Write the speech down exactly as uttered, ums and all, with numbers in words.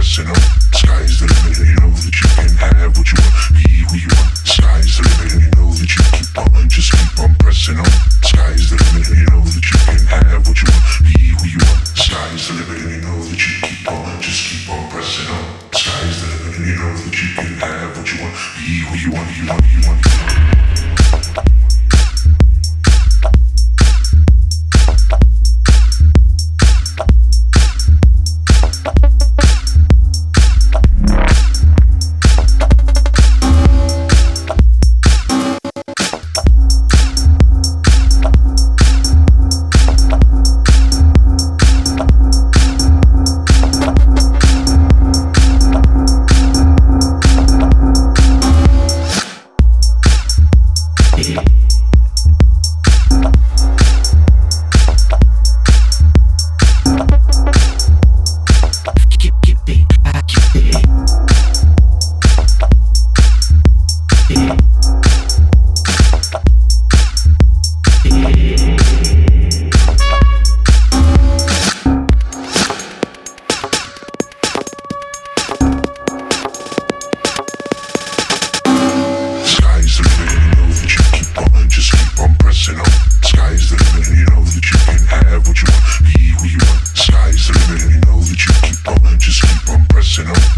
pressing on. Sky's the limit and you know that you can have what you want. Be who you want. Sky's the limit and you know that you keep on, just keep on pressing on. Sky's the limit and you know that you can have what you want. Be who you want. Sky's the limit and you know that you keep on, just keep on pressing on. Sky's the limit and you know that you can have what you want. Be who you want, you want, you want. Sky's the limit and you know that you can have what you want. Be who you want. Sky's the limit and you know that you keep on, just keep on pressing on.